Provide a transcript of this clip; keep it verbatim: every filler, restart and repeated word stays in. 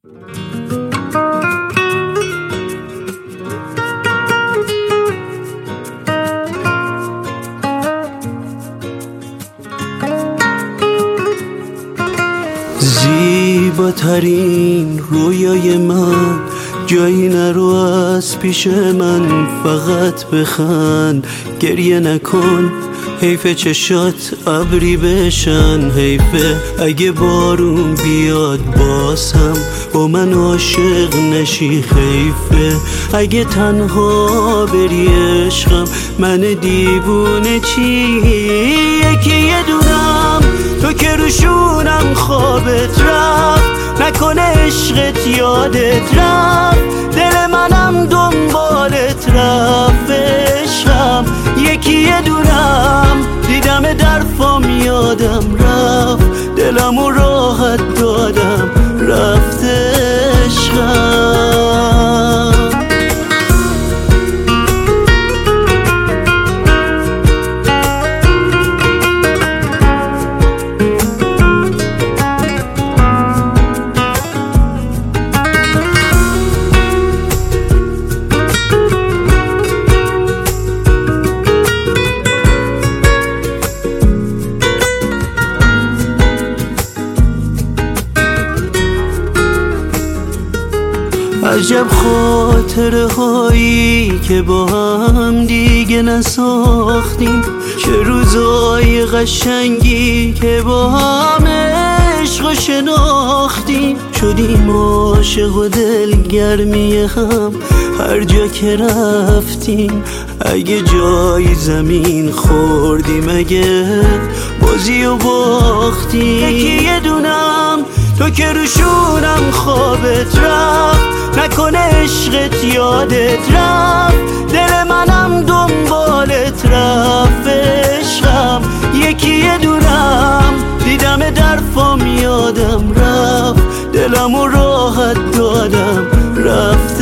زیباترین رویای من جایی نرو از پیش من، فقط بخند گریه نکن، حیفه چشات ابری بشن، حیفه اگه بارون بیاد باز هم با من عاشق نشی، حیفه اگه تنها بری عشقم من دیوونه چی. یکی یه دونم تو که روشونم خوابت رفت، نکنه عشقت یادت رفت، دل منم دنبالت رفت عشقم. یکی یه دونم دیدم در فام یادم رفت، دلمو راحت دادم رفت عشقم. عجب خاطره هایی که با هم دیگه نساختیم، چه روزای قشنگی که با هم عشق و شناختیم، شدیم عاشق و دلگرمی هم هر جا که رفتیم. اگه جای زمین خوردیم، اگه بازی و باختیم. یکی یه دونم تو که روشونم خوابت رفت، نکنه عشقت یادت رفت، دل منم دنبالت رفت عشقم. یکی یه دونم دیدم در فام یادم رفت، دلمو راحت دادم رفت